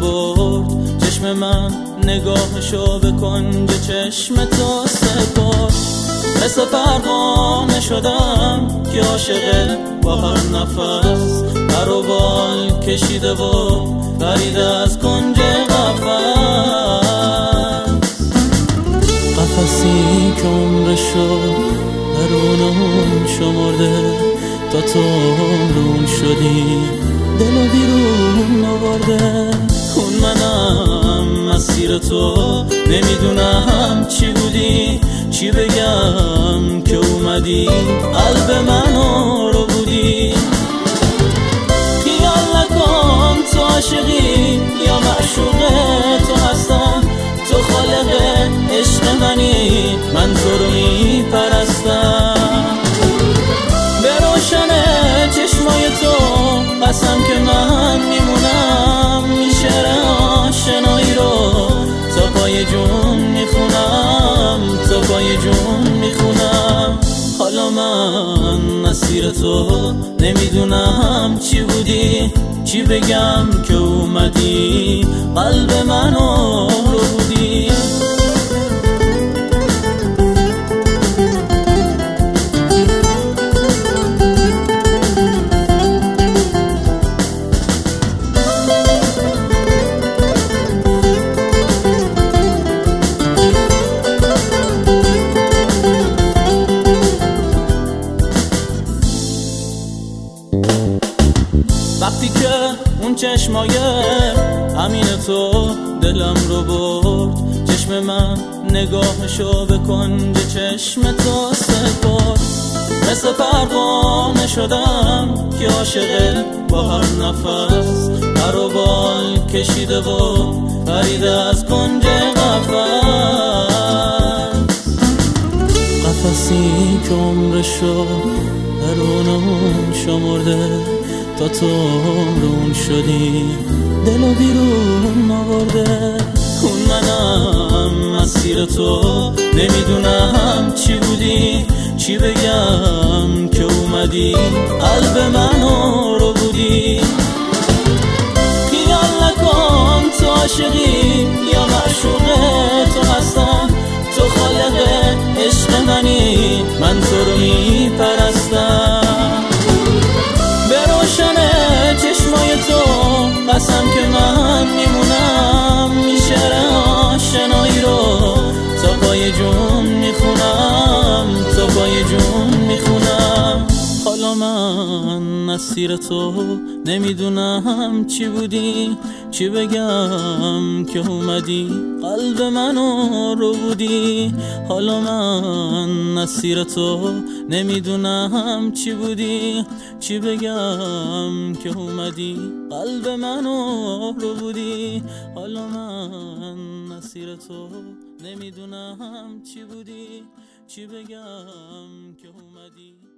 برد چشم من، نگاهشو به کنج چشم تو سپرد. مثل پروانه شدم که عاشق با هر نفس پر و بال کشیده و پرید از کنج قفسی که عمرشو درونم شمرده، تا تو عمرون شدی دل و بیرون آورده. اون منم مسیر تو، نمیدونم چی بودی، چی بگم که اومدی قلب منو رو بودی. خیال نکن تو عاشقی یا معشوق تو هستم، تو خالق عشق منی، من تو رو میپرستم. به روشن چشمای تو قسم که من میمونم، این شعر آشنایی رو تا پای جون میخونم، تا پای جون میخونم. حالا من مسیر تو، نمیدونم چی بودی، چی بگم که اومدی قلب منو رو بودی. وقتی که اون چشمای همین تو دلم رو برد، چشم من نگاهشو به کنج چشم تو سپرد. مثل پروانه شدم که عاشق با هر نفس پر و بال کشیده و پرید از کنج قفسی که عمرشو درونم شمرده، تا تو عمرون شدی دل و بیرون آورده. اون منم مسیر تو، نمیدونم چی بودی، چی بگم که اومدی قلب منو رو بودی. خیال نکن تو عاشقی یا معشوق تو هستم، تو خالق عشق منی، من تو رو میپرستم. به روشن چشمای تو قسم که من میمونم، این شعر آشنایی رو تا پای جون میخونم، تا پای جون میخونم. حالا من مسیر تو، نمیدونم چی بودی، چی بگم که اومدی قلب منو رو بودی. حالا من مسیر تو، نمیدونم چی بودی، چی بگم که اومدی قلب منو رو بودی. حالا من مسیر تو، نمیدونم چی بودی، چی بگم که اومدی